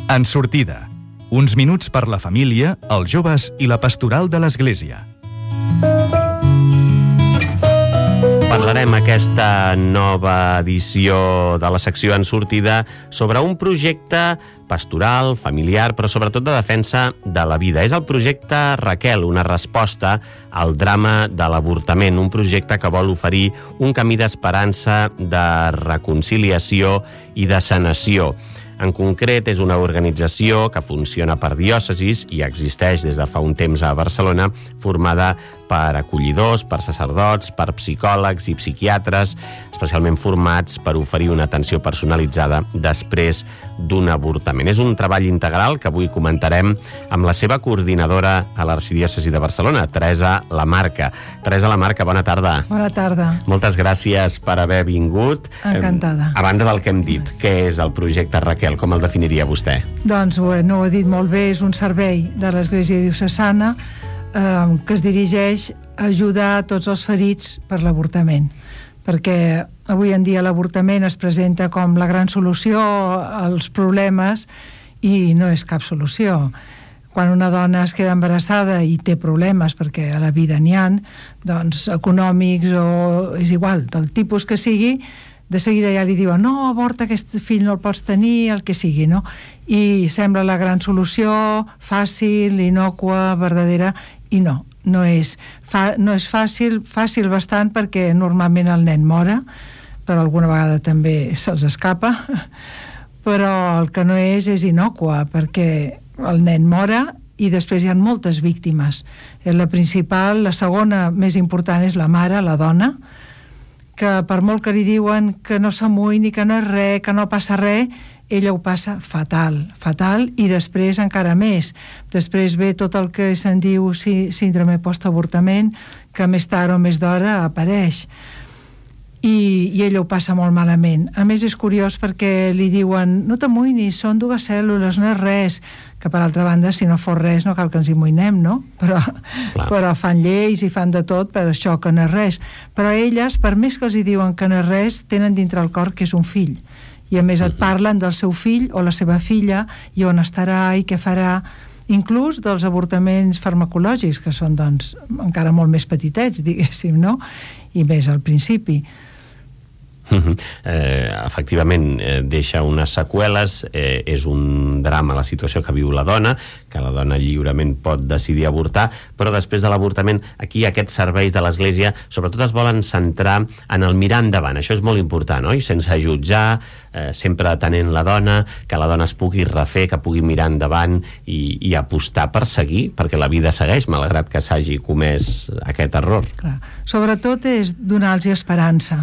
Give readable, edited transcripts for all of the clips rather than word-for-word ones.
En sortida, uns minuts per la família, els joves i la pastoral de l'Església. Parlarem aquesta nova edició de la secció En sortida sobre un projecte pastoral, familiar, però sobretot de defensa de la vida. És el projecte Raquel, una resposta al drama de l'avortament, un projecte que vol oferir un camí d'esperança, de reconciliació i de sanació. En concret, és una organització que funciona per diòcesis i existeix des de fa un temps a Barcelona, formada per acollidors, per sacerdots, per psicòlegs i psiquiatres, especialment formats per oferir una atenció personalitzada després d'un avortament. És un treball integral que avui comentarem amb la seva coordinadora a l'Arxidiòcesi de Barcelona, Teresa Lamarca. Teresa Lamarca, bona tarda. Bona tarda. Moltes gràcies per haver vingut. Encantada. A banda del que hem dit, què és el projecte Raquel? Com el definiria vostè? Doncs, bueno, ho ha dit molt bé, és un servei de l'Església Diocesana que es dirigeix a ajudar tots els ferits per l'avortament, perquè avui en dia l'avortament es presenta com la gran solució als problemes i no és cap solució. Quan una dona es queda embarassada i té problemes, perquè a la vida n'hi ha, doncs econòmics o és igual, del tipus que sigui, de seguida ja li diuen no, avorta, aquest fill no el pots tenir, el que sigui, no? I sembla la gran solució, fàcil, innòcua, verdadera, i no és fàcil bastant, perquè normalment el nen mora, però alguna vegada també se'ls escapa, però el que no és innòcua, perquè el nen mora i després hi ha moltes víctimes. La principal, la segona més important és la mare, la dona, que per molt que li diuen que no s'amoïni, que no és res, que no passa res, ella ho passa fatal, i després encara més. Després ve tot el que se'n diu síndrome postavortament, que més tard o més d'hora apareix. I ella ho passa molt malament. A més, és curiós perquè li diuen no t'amoïnis, són 2 cèl·lules, no és res, que per altra banda, si no fos res, no cal que ens amoïnem, no? Però fan lleis i fan de tot per això, que no és res. Però elles, per més que els hi diuen que no és res, tenen dintre el cor que és un fill. I a més et parlen del seu fill o la seva filla i on estarà i què farà, inclús dels avortaments farmacològics, que són doncs encara molt més petitets, diguéssim, no? I més al principi. Efectivament, deixa unes seqüeles, és un drama la situació que viu la dona, que la dona lliurement pot decidir avortar, però després de l'avortament aquí aquests serveis de l'Església sobretot es volen centrar en el mirar endavant. Això és molt important, oi? Sense jutjar, sempre atenent la dona, que la dona es pugui refer, que pugui mirar endavant i apostar per seguir, perquè la vida segueix, malgrat que s'hagi comès aquest error. Clar. Sobretot és donar-los esperança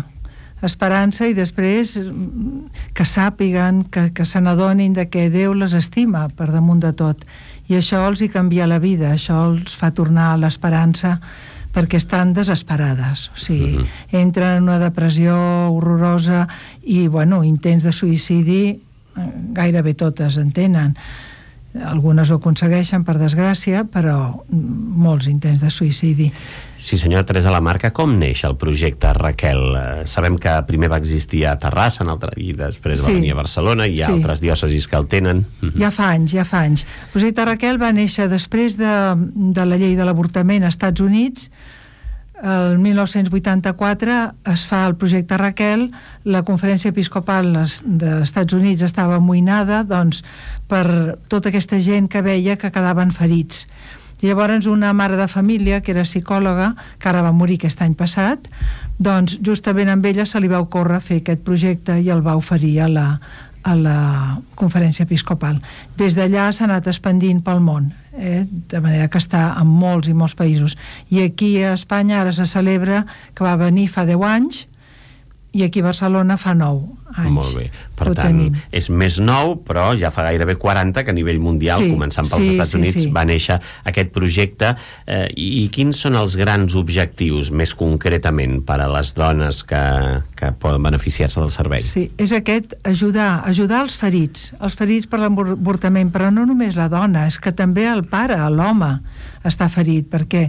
i després que sàpiguen, que se n'adonin de que Déu les estima per damunt de tot, i això els hi canvia la vida, això els fa tornar a l'esperança, perquè estan desesperades, o sigui, entren en una depressió horrorosa i, bueno, intents de suïcidi gairebé totes en tenen. Algunes ho aconsegueixen, per desgràcia, però molts intents de suïcidi. Sí, senyora Teresa Lamarca, com neix el projecte Raquel? Sabem que primer va existir a Terrassa, i després va venir a Barcelona, i hi ha altres diòcesis que el tenen. Ja fa anys. El projecte Raquel va néixer després de la llei de l'avortament als Estats Units. El 1984 es fa el projecte Raquel. La Conferència Episcopal dels Estats Units estava amoïnada per tota aquesta gent que veia que quedaven ferits. Llavors una mare de família, que era psicòloga, que ara va morir aquest any passat, doncs justament amb ella se li va ocórrer fer aquest projecte i el va oferir a la Conferència Episcopal. Des d'allà s'ha anat expandint pel món, de manera que està en molts i molts països. I aquí a Espanya ara se celebra, que va venir fa 10 anys, i aquí a Barcelona fa 9 anys. Molt bé. Per tant, és més nou, però ja fa gairebé 40 que a nivell mundial, començant pels Estats Units, va néixer aquest projecte. I quins són els grans objectius, més concretament, per a les dones que poden beneficiar-se del servei? Sí, és aquest, ajudar els ferits per l'avortament, però no només la dona, és que també el pare, l'home, està ferit, perquè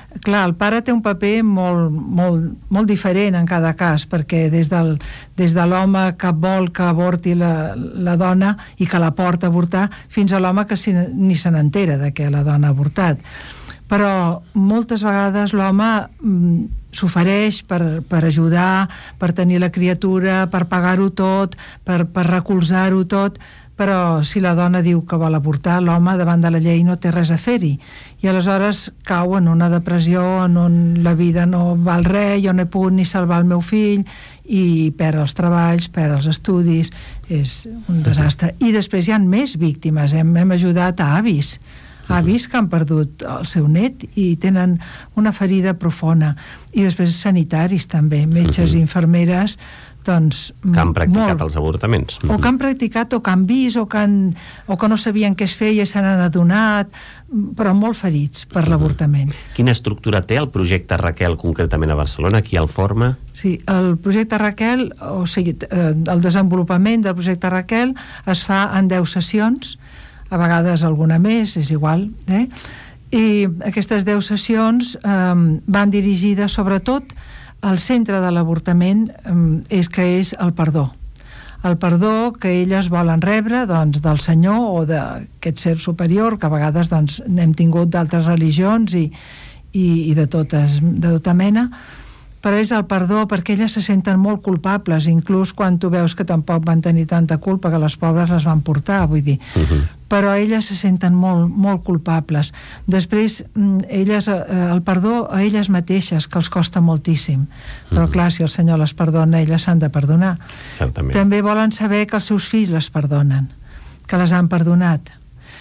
Clar, el pare té un paper molt diferent en cada cas, perquè des de l'home que vol que avorti la dona i que la porta a avortar, fins a l'home que ni se n'entera de que la dona ha avortat. Però moltes vegades l'home s'ofereix per ajudar, per tenir la criatura, per pagar-ho tot, per recolzar-ho tot, però si la dona diu que vol avortar, l'home davant de la llei no té res a fer-hi, i aleshores cau en una depressió en on la vida no val res, jo no he pogut ni salvar el meu fill, i perd els treballs, perd els estudis, és un desastre. I després hi ha més víctimes, hem ajudat a avis que han perdut el seu net i tenen una ferida profunda, i després sanitaris també, metges i infermeres, doncs, que han practicat els avortaments. O que han practicat, o que han vist, o que no sabien què es feia i se n'han adonat, però molt ferits per l'avortament. Quina estructura té el projecte Raquel concretament a Barcelona? Qui el forma? Sí, el projecte Raquel, o sigui, el desenvolupament del projecte Raquel es fa en 10 sessions, a vegades alguna més, és igual, i aquestes 10 sessions van dirigides sobretot al centre de l'avortament, és el perdó. El perdó que elles volen rebre, doncs, del Senyor o d'aquest ser superior, que a vegades doncs, n'hem tingut d'altres religions i de tota mena, però és el perdó perquè elles se senten molt culpables, inclús quan tu veus que tampoc van tenir tanta culpa, que les pobres les van portar, vull dir. Però elles se senten molt, molt culpables. Després, el perdó a elles mateixes, que els costa moltíssim. Però clar, si el Senyor les perdona, elles s'han de perdonar. Certament. També volen saber que els seus fills les perdonen, que les han perdonat.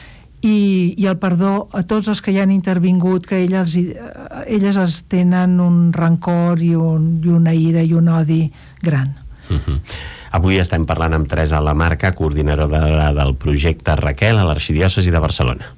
I el perdó a tots els que hi han intervingut, que elles els tenen un rancor i una ira i un odi gran. Avui estem parlant amb Teresa Lamarca, coordinadora del projecte Raquel a l'Arxidiòcesi de Barcelona.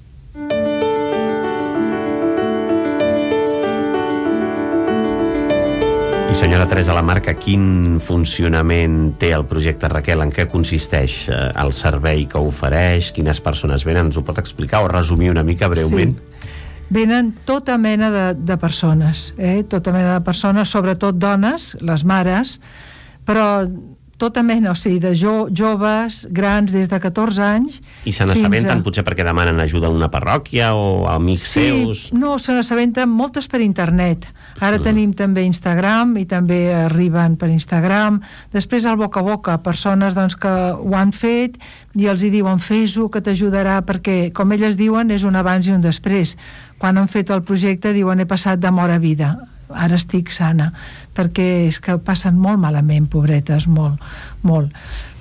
I senyora Teresa Lamarca, quin funcionament té el projecte Raquel? En què consisteix el servei que ofereix? Quines persones venen? Ens ho pot explicar o resumir una mica breument? Sí. Venen tota mena de persones, tota mena de persones, sobretot dones, les mares, però tota mena, o sigui, de joves, grans, des de 14 anys... I se n'assabenten potser perquè demanen ajuda a una parròquia o amics seus? Sí, no, se n'assabenten moltes per internet. Ara tenim també Instagram i també arriben per Instagram. Després el boca a boca, persones doncs, que ho han fet i els hi diuen fes-ho, que t'ajudarà, perquè, com elles diuen, és un abans i un després. Quan han fet el projecte diuen he passat de mort a vida. Ara estic sana, perquè és que passen molt malament, pobretes, molt.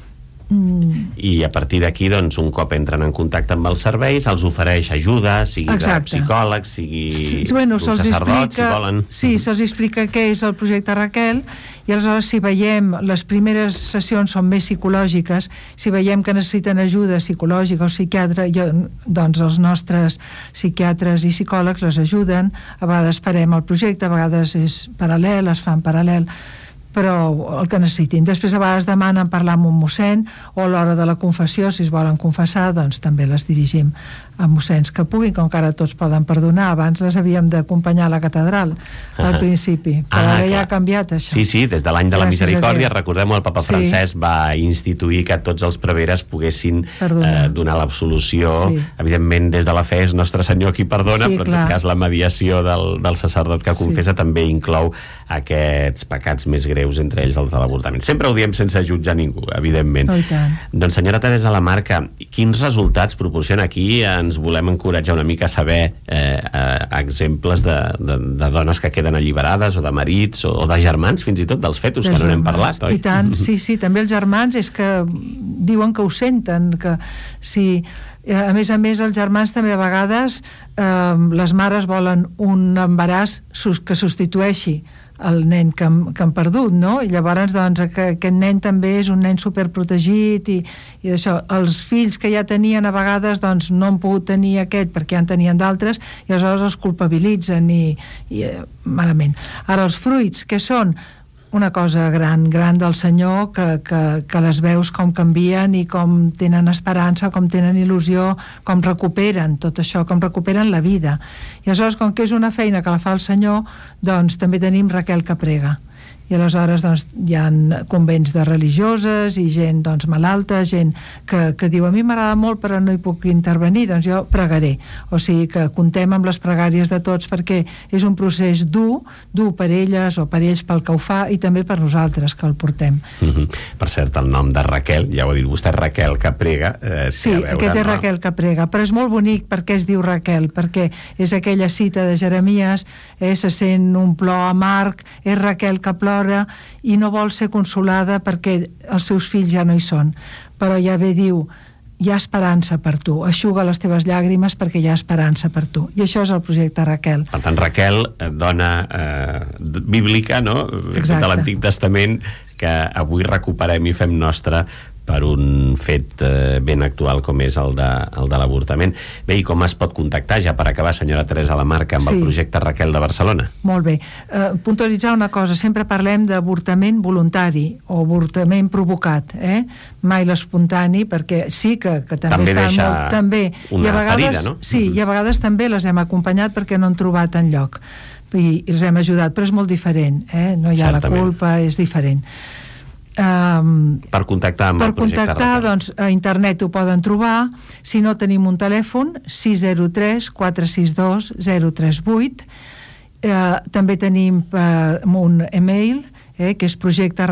I a partir d'aquí, doncs, un cop entren en contacte amb els serveis, els ofereix ajuda, sigui de psicòlegs, sigui d'un sacerdot, si volen. Sí, se'ls explica què és el projecte Raquel, i aleshores si veiem, les primeres sessions són més psicològiques, si veiem que necessiten ajuda psicològica o psiquiatra, doncs els nostres psiquiatres i psicòlegs les ajuden. A vegades parem el projecte, a vegades és paral·lel, es fa en paral·lel, però el que necessitin. Després a vegades demanen parlar amb un mossèn, o a l'hora de la confessió, si es volen confessar, doncs també les dirigim a mossèns que puguin, com que ara tots poden perdonar. Abans les havíem d'acompanyar a la catedral al principi, però ara ja ha canviat això. Sí, des de l'any de la Misericòrdia, recordem-ho, el papa Francesc va instituir que tots els preveres poguessin donar l'absolució. Evidentment, des de la fe és Nostre Senyor qui perdona, però en tot cas la mediació del sacerdot que confessa també inclou aquests pecats més greus, entre ells els de l'avortament. Sempre ho diem sense jutjar ningú, evidentment. Doncs senyora Teresa Lamarca, quins resultats proporciona aquí? Ens volem encoratjar una mica a saber exemples de dones que queden alliberades, o de marits, o de germans, fins i tot dels fetus, que no n'hem parlat, oi? I tant, sí, també els germans és que diuen que ho senten, que sí. A més, els germans també a vegades les mares volen un embaràs que substitueixi el nen que han perdut, no? I llavors, doncs, aquest nen també és un nen superprotegit i això, els fills que ja tenien a vegades, doncs, no han pogut tenir aquest perquè ja en tenien d'altres, i aleshores els culpabilitzen i malament. Ara, els fruits, què són? una cosa gran del Senyor, que les veus com canvien i com tenen esperança, com tenen il·lusió, com recuperen tot això, com recuperen la vida. I aleshores, com que és una feina que la fa el Senyor, doncs també tenim Raquel que prega. I aleshores doncs, hi ha convents de religioses i gent doncs, malalta, gent que diu a mi m'agrada molt però no hi puc intervenir, doncs jo pregaré. O sigui que contem amb les pregàries de tots, perquè és un procés dur per elles o per ells pel que ho fa i també per nosaltres que el portem. Per cert, el nom de Raquel, ja ho ha dit vostè, Raquel que prega. Sí, aquest és Raquel que prega, però és molt bonic perquè es diu Raquel, perquè és aquella cita de Jeremies, se sent un plor amarg, és Raquel que plora i no vol ser consolada perquè els seus fills ja no hi són, però Yahvé diu hi ha esperança per tu, eixuga les teves llàgrimes perquè hi ha esperança per tu, i això és el projecte Raquel. Per tant, Raquel, dona bíblica, no? Exacte. De l'Antic Testament, que avui recuperem i fem nostre per un fet ben actual com és el de l'avortament. Bé, i com es pot contactar, ja per acabar, senyora Teresa Lamarca, amb el projecte Raquel de Barcelona? Molt bé. Puntualitzar una cosa, sempre parlem d'avortament voluntari o avortament provocat, mai l'espontani, perquè sí que també està deixa molt... També una ferida, no? Sí, i a vegades també les hem acompanyat perquè no han trobat enlloc i els hem ajudat, però és molt diferent, no hi ha la culpa, és diferent. Per contactar amb el projecte Raquel, doncs a internet ho poden trobar. Si no, tenim un telèfon 603 462 038. També tenim un email que és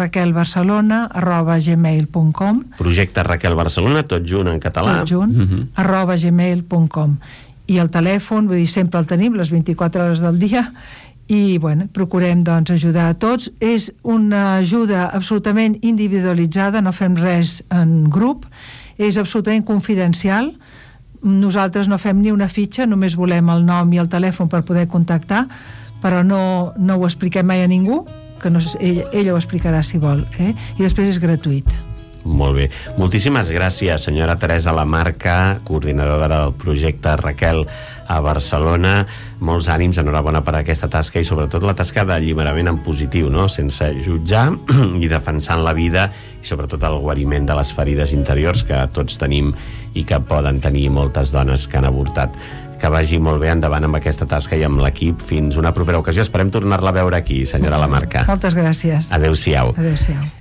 projecteraquelbarcelona@gmail.com. Projecte Raquel Barcelona, tot junt en català, tot junt, @gmail.com. I el telèfon, vull dir, sempre el tenim les 24 hores del dia. I procurem doncs ajudar a tots. És una ajuda absolutament individualitzada, no fem res en grup, és absolutament confidencial. Nosaltres no fem ni una fitxa, només volem el nom i el telèfon per poder contactar, però no ho expliquem mai a ningú, que no, ella ho explicarà si vol, i després és gratuït. Molt bé. Moltíssimes gràcies, senyora Teresa Lamarca, coordinadora del projecte Raquel a Barcelona. Molts ànims, enhorabona per aquesta tasca i sobretot la tasca d'alliberament en positiu, no? Sense jutjar i defensant la vida i sobretot el guariment de les ferides interiors que tots tenim i que poden tenir moltes dones que han avortat. Que vagi molt bé endavant amb aquesta tasca i amb l'equip. Fins una propera ocasió. Esperem tornar-la a veure aquí, senyora Lamarca. Moltes gràcies. Adéu-siau. Adéu-siau.